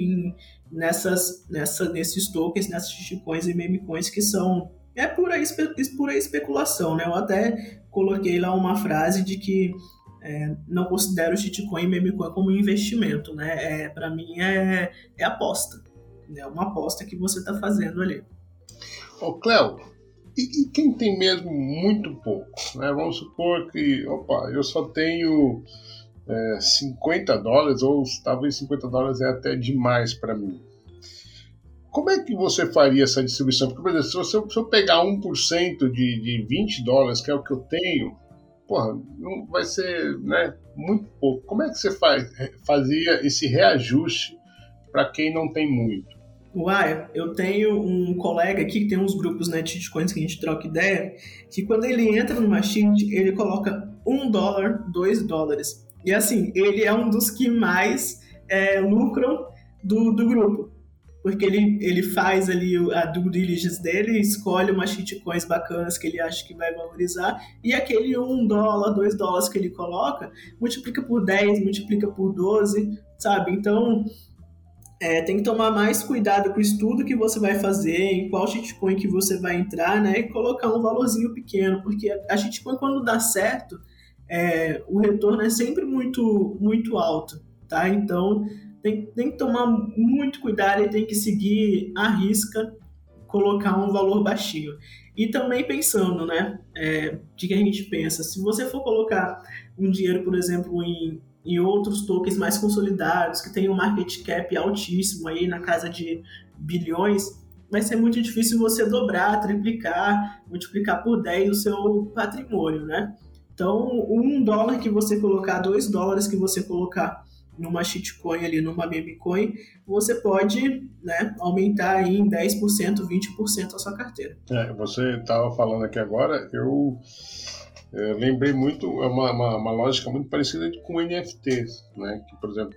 nesses tokens, nessas shitcoins e memecoins que são pura especulação, né? Eu até coloquei lá uma frase de que não considero shitcoin e memecoin como investimento, né? Para mim é aposta, é uma aposta que você está fazendo ali. Ô, Cléo, e quem tem mesmo muito pouco, né? Vamos supor que, eu só tenho $50, ou talvez $50 é até demais para mim. Como é que você faria essa distribuição? Porque, por exemplo, se eu pegar 1% de $20, que é o que eu tenho, não vai ser, né, muito pouco. Como é que você fazia esse reajuste para quem não tem muito? Eu tenho um colega aqui que tem uns grupos, né, de shitcoins que a gente troca ideia, que quando ele entra numa shit, ele coloca $1, $2. E assim, ele é um dos que mais lucram do grupo. Porque ele faz ali a due diligence dele, escolhe umas shitcoins bacanas que ele acha que vai valorizar, e aquele $1, $2 que ele coloca, multiplica por 10, multiplica por 12, sabe? Então, tem que tomar mais cuidado com o estudo que você vai fazer, em qual shitcoin que você vai entrar, né? E colocar um valorzinho pequeno, porque a shitcoin, quando dá certo, o retorno é sempre muito, muito alto, tá? Então, tem que tomar muito cuidado e tem que seguir à risca, colocar um valor baixinho. E também pensando, né? De que a gente pensa, se você for colocar um dinheiro, por exemplo, em outros tokens mais consolidados, que tem um market cap altíssimo aí na casa de bilhões, vai ser muito difícil você dobrar, triplicar, multiplicar por 10 o seu patrimônio, né? Então, $1 que você colocar, $2 que você colocar numa shitcoin ali, numa meme coin, você pode, né, aumentar aí em 10%, 20% a sua carteira. Você estava falando aqui agora, eu lembrei muito, é uma lógica muito parecida com NFTs, né? Que, por exemplo,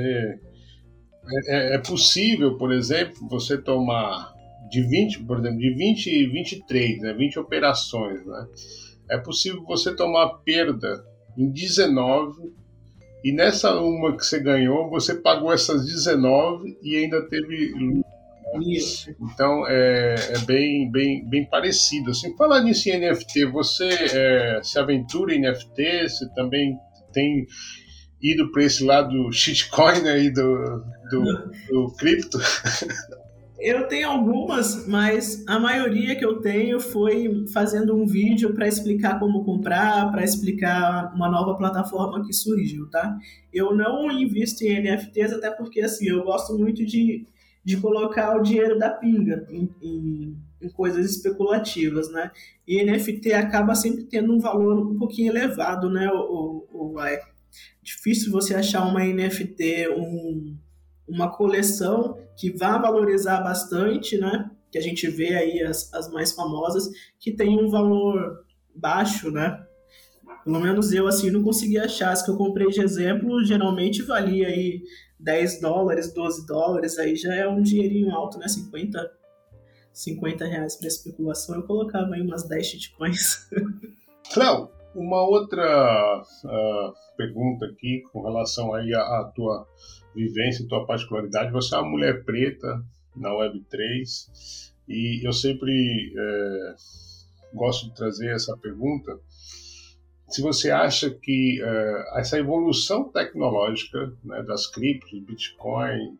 é possível, por exemplo, você tomar de 20, por exemplo, de 20 e 23, né, 20 operações, né? É possível você tomar perda em 19 e nessa uma que você ganhou, você pagou essas 19 e ainda teve lucro. Isso. Então é bem parecido. Assim, falar nisso em NFT, você se aventura em NFT? Você também tem ido para esse lado shitcoin aí do cripto? Eu tenho algumas, mas a maioria que eu tenho foi fazendo um vídeo para explicar como comprar, para explicar uma nova plataforma que surgiu, tá? Eu não invisto em NFTs, até porque assim, eu gosto muito de colocar o dinheiro da pinga em coisas especulativas, né? E NFT acaba sempre tendo um valor um pouquinho elevado, né? Difícil você achar uma NFT, uma coleção que vá valorizar bastante, né? Que a gente vê aí as mais famosas, que tem um valor baixo, né? Pelo menos eu, assim, não consegui achar. As que eu comprei de exemplo, geralmente valia aí $10, $12, aí já é um dinheirinho alto, né? 50 reais para especulação, eu colocava aí umas 10 shitcoins. Cléo, uma outra pergunta aqui com relação aí à tua vivência, tua particularidade. Você é uma mulher preta na Web3 e eu sempre gosto de trazer essa pergunta. Se você acha que essa evolução tecnológica, né, das criptos, Bitcoin,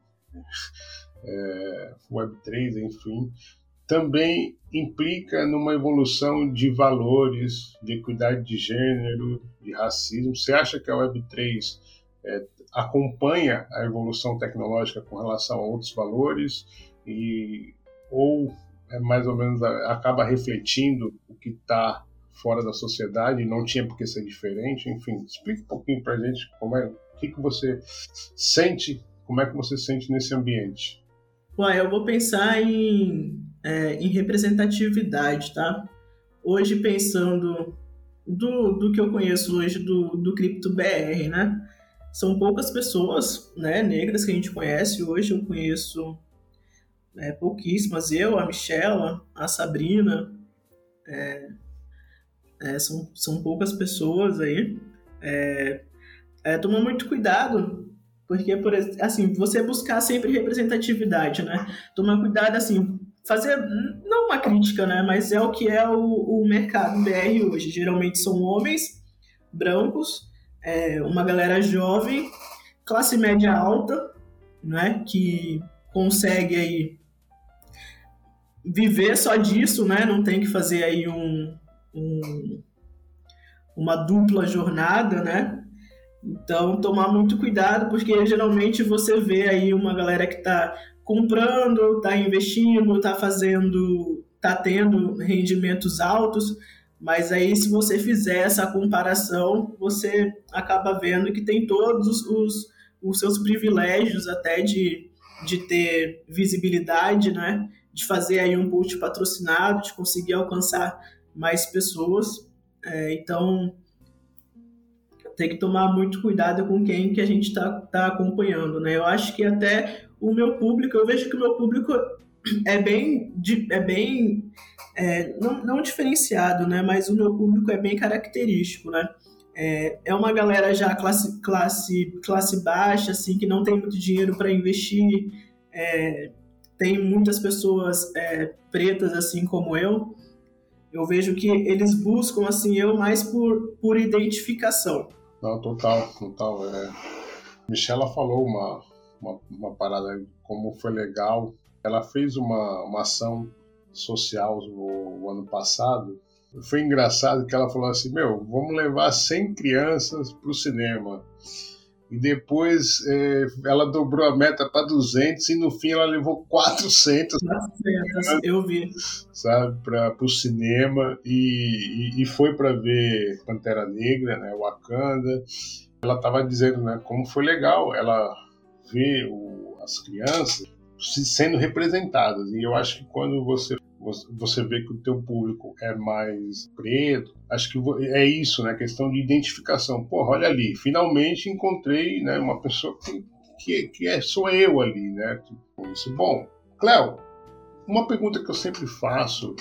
Web3, enfim, também implica numa evolução de valores, de equidade de gênero, de racismo. Você acha que a Web3 acompanha a evolução tecnológica com relação a outros valores ou mais ou menos acaba refletindo o que está fora da sociedade e não tinha por que ser diferente? Enfim, explique um pouquinho para a gente o que você sente, como é que você sente nesse ambiente. Eu vou pensar em representatividade, tá? Hoje, pensando do que eu conheço hoje do Cripto BR, né? São poucas pessoas, né, negras que a gente conhece. Hoje eu conheço pouquíssimas. Eu, a Michela, a Sabrina, são poucas pessoas aí. Toma muito cuidado, porque, assim, você buscar sempre representatividade, né? Tomar cuidado, assim, fazer, não uma crítica, né? Mas é o que é o mercado BR hoje. Geralmente são homens brancos, uma galera jovem, classe média alta, né? Que consegue aí viver só disso, né? Não tem que fazer aí uma dupla jornada, né? Então, tomar muito cuidado, porque geralmente você vê aí uma galera que está comprando, está investindo, está tendo rendimentos altos, mas aí se você fizer essa comparação, você acaba vendo que tem todos os seus privilégios até de ter visibilidade, né? De fazer aí um post patrocinado, de conseguir alcançar mais pessoas. Então, tem que tomar muito cuidado com quem que a gente tá acompanhando, né? Eu acho que até o meu público, eu vejo que o meu público é bem não diferenciado, né? Mas o meu público é bem característico, né? É uma galera já classe baixa, assim, que não tem muito dinheiro para investir. Tem muitas pessoas pretas, assim como eu. Eu vejo que eles buscam, assim, eu mais por identificação. Não, total. Michela falou uma parada, como foi legal. Ela fez uma ação social no ano passado. Foi engraçado que ela falou assim, vamos levar 100 crianças para o cinema. e depois ela dobrou a meta para 200 e no fim ela levou 400, eu vi, sabe, para o cinema e foi para ver Pantera Negra, né, Wakanda. Ela estava dizendo, né, como foi legal ela ver as crianças sendo representadas. E eu acho que quando você vê que o teu público é mais preto, acho que é isso, né? Questão de identificação. Porra, olha ali, finalmente encontrei, né, uma pessoa que sou eu ali, né? Tipo, isso. Bom, Cléo, uma pergunta que eu sempre faço,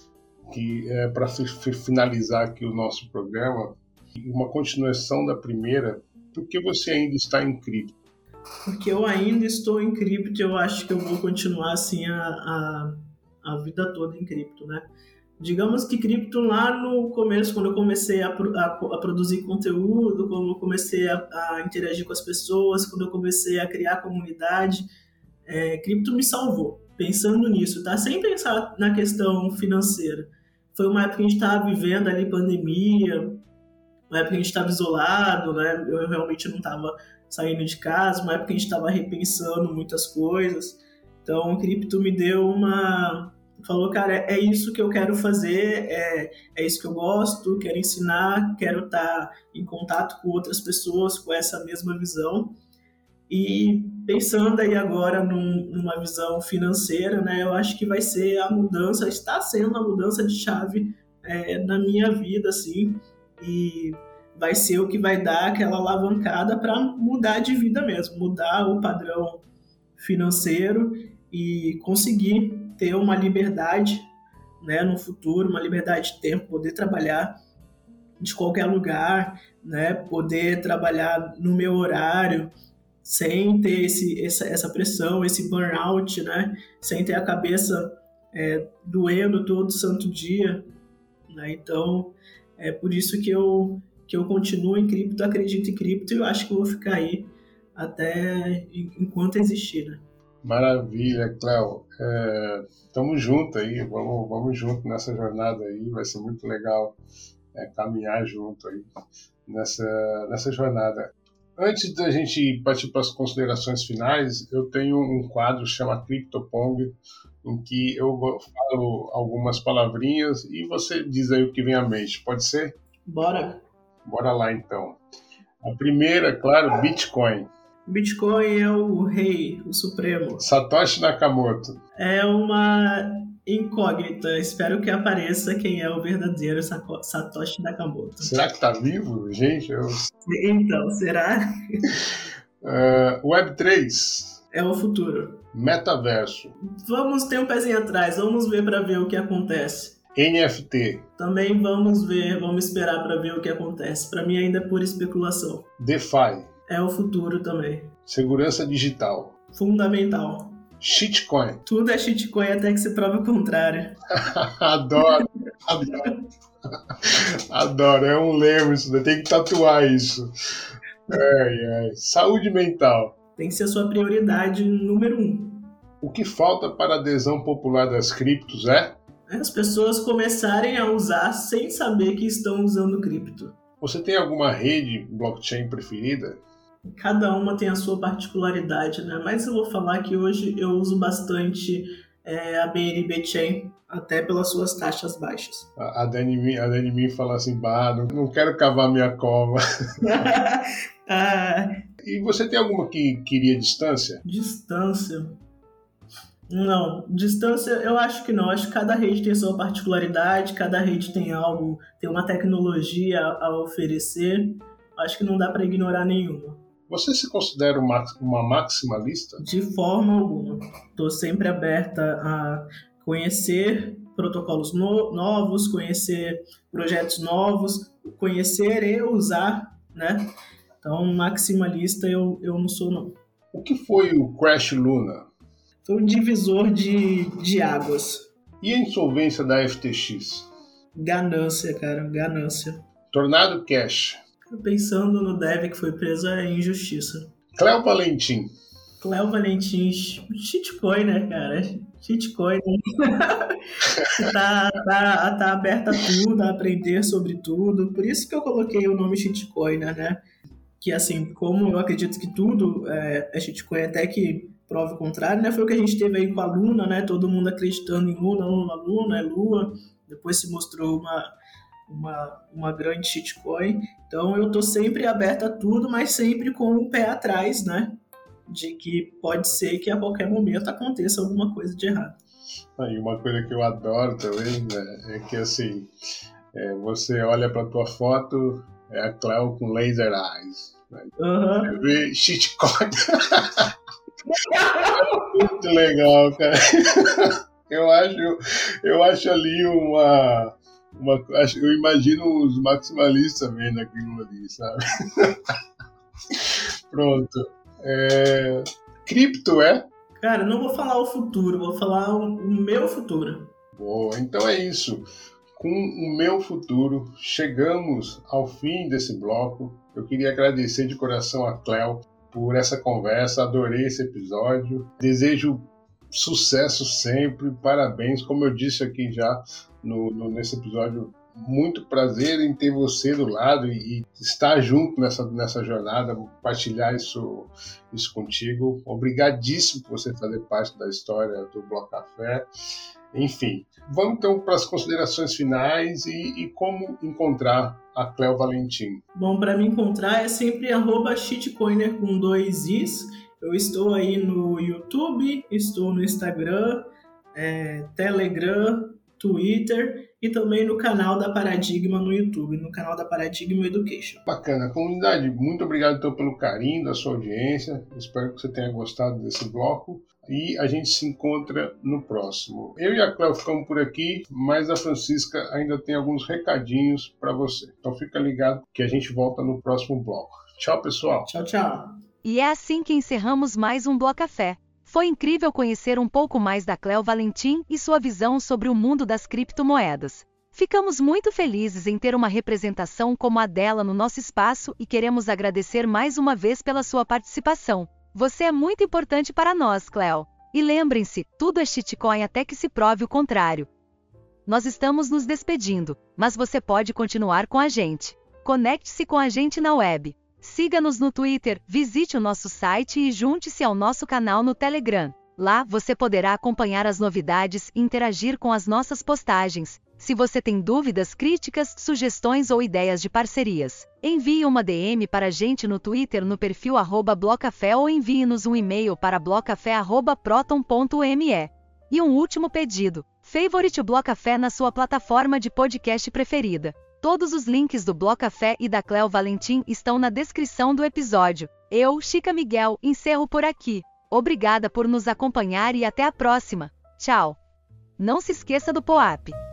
que é para finalizar aqui o nosso programa, uma continuação da primeira, por que você ainda está em cripto? Porque eu ainda estou em cripto, eu acho que eu vou continuar assim a vida toda em cripto, né? Digamos que cripto lá no começo, quando eu comecei a produzir conteúdo, quando eu comecei a interagir com as pessoas, quando eu comecei a criar comunidade, cripto me salvou. Pensando nisso, tá? Sem pensar na questão financeira. Foi uma época que a gente estava vivendo ali pandemia, uma época que a gente estava isolado, né? Eu realmente não estava saindo de casa, uma época que a gente estava repensando muitas coisas. Então, o cripto me deu falou, cara, é isso que eu quero fazer, é isso que eu gosto, quero ensinar, quero estar em contato com outras pessoas com essa mesma visão. E pensando aí agora numa visão financeira, né, eu acho que vai ser está sendo a mudança de chave na minha vida, assim, e vai ser o que vai dar aquela alavancada para mudar de vida mesmo, mudar o padrão financeiro e conseguir ter uma liberdade, né, no futuro, uma liberdade de tempo, poder trabalhar de qualquer lugar, né, poder trabalhar no meu horário, sem ter essa pressão, esse burnout, né, sem ter a cabeça doendo todo santo dia, né? Então, é por isso que eu continuo em cripto, acredito em cripto e eu acho que eu vou ficar aí até enquanto existir, né? Maravilha, Cléo. Tamo junto aí, vamos junto nessa jornada aí, vai ser muito legal caminhar junto aí nessa jornada. Antes da gente partir para as considerações finais, eu tenho um quadro que chama CryptoPong, em que eu falo algumas palavrinhas e você diz aí o que vem à mente. Pode ser? Bora! Bora lá, então. A primeira, claro, Bitcoin. Bitcoin é o rei, o supremo. Satoshi Nakamoto. É uma incógnita. Espero que apareça quem é o verdadeiro Satoshi Nakamoto. Será que tá vivo, gente? Então, será? Web3. É o futuro. Metaverso. Vamos ter um pezinho atrás, vamos ver para ver o que acontece. NFT. Também vamos esperar para ver o que acontece. Para mim ainda é pura especulação. DeFi. É o futuro também. Segurança digital. Fundamental. Shitcoin. Tudo é shitcoin até que se prove o contrário. Adoro. Adoro, é um lema isso, tem que tatuar isso. Saúde mental. Tem que ser a sua prioridade número 1. O que falta para a adesão popular das criptos é? As pessoas começarem a usar sem saber que estão usando cripto. Você tem alguma rede blockchain preferida? Cada uma tem a sua particularidade, né? Mas eu vou falar que hoje eu uso bastante a BNB Chain, até pelas suas taxas baixas. A Dani me fala assim, não quero cavar minha cova. E você tem alguma que queria distância? Distância? Não, distância eu acho que não. Acho que cada rede tem sua particularidade, cada rede tem algo, tem uma tecnologia a oferecer. Acho que não dá para ignorar nenhuma. Você se considera uma maximalista? De forma alguma. Estou sempre aberta a conhecer protocolos novos, conhecer projetos novos, conhecer e usar, né? Então, maximalista eu não sou, não. O que foi o Crash Luna? Foi um divisor de águas. E a insolvência da FTX? Ganância, cara, ganância. Tornado Cash? Pensando no dev que foi preso, é injustiça. Cléo Valentim? Cléo Valentim, shitcoin, né, cara? Shitcoin, né? tá aberta a tudo, a aprender sobre tudo. Por isso que eu coloquei o nome shitcoin, né? que assim, como eu acredito que tudo, a shitcoin até que prova o contrário, né? Foi o que a gente teve aí com a Luna, né? Todo mundo acreditando em Luna, é Lua. Depois se mostrou uma grande shitcoin. Então eu tô sempre aberto a tudo, mas sempre com o pé atrás, né? De que pode ser que a qualquer momento aconteça alguma coisa de errado. E uma coisa que eu adoro também, né, é que assim, você olha pra tua foto, é a Cleo com laser eyes. Né? Você vê shitcoin. Muito legal, cara. Eu acho ali eu imagino os maximalistas vendo aquilo ali, sabe? Pronto. Cripto Cara, não vou falar o futuro, vou falar o meu futuro. Boa, então é isso. Com o meu futuro, chegamos ao fim desse bloco. Eu queria agradecer de coração a Cleo por essa conversa, adorei esse episódio. Desejo sucesso sempre, parabéns. Como eu disse aqui já nesse episódio, muito prazer em ter você do lado e estar junto nessa jornada, compartilhar isso contigo. Obrigadíssimo por você fazer parte da história do Bloco Café. Enfim, vamos então para as considerações finais e como encontrar a Cleo Valentim. Bom, para me encontrar é sempre @shitcoiner com 2 Is. Eu estou aí no YouTube, estou no Instagram, Telegram, Twitter e também no canal da Paradigma no YouTube, no canal da Paradigma Education. Bacana. Comunidade, muito obrigado então pelo carinho da sua audiência. Espero que você tenha gostado desse bloco e a gente se encontra no próximo. Eu e a Cleo ficamos por aqui, mas a Francisca ainda tem alguns recadinhos para você. Então fica ligado que a gente volta no próximo bloco. Tchau, pessoal. Tchau, tchau. E é assim que encerramos mais um Bloco Café. Foi incrível conhecer um pouco mais da Cleo Valentim e sua visão sobre o mundo das criptomoedas. Ficamos muito felizes em ter uma representação como a dela no nosso espaço e queremos agradecer mais uma vez pela sua participação. Você é muito importante para nós, Cleo. E lembrem-se, tudo é shitcoin até que se prove o contrário. Nós estamos nos despedindo, mas você pode continuar com a gente. Conecte-se com a gente na web. Siga-nos no Twitter, visite o nosso site e junte-se ao nosso canal no Telegram. Lá você poderá acompanhar as novidades e interagir com as nossas postagens. Se você tem dúvidas, críticas, sugestões ou ideias de parcerias, envie uma DM para a gente no Twitter no perfil @blocafé ou envie-nos um e-mail para blocafé@proton.me. E um último pedido: favorite o Bloco Café na sua plataforma de podcast preferida. Todos os links do Bloco Café e da Cleo Valentim estão na descrição do episódio. Eu, Chica Miguel, encerro por aqui. Obrigada por nos acompanhar e até a próxima. Tchau. Não se esqueça do POAP.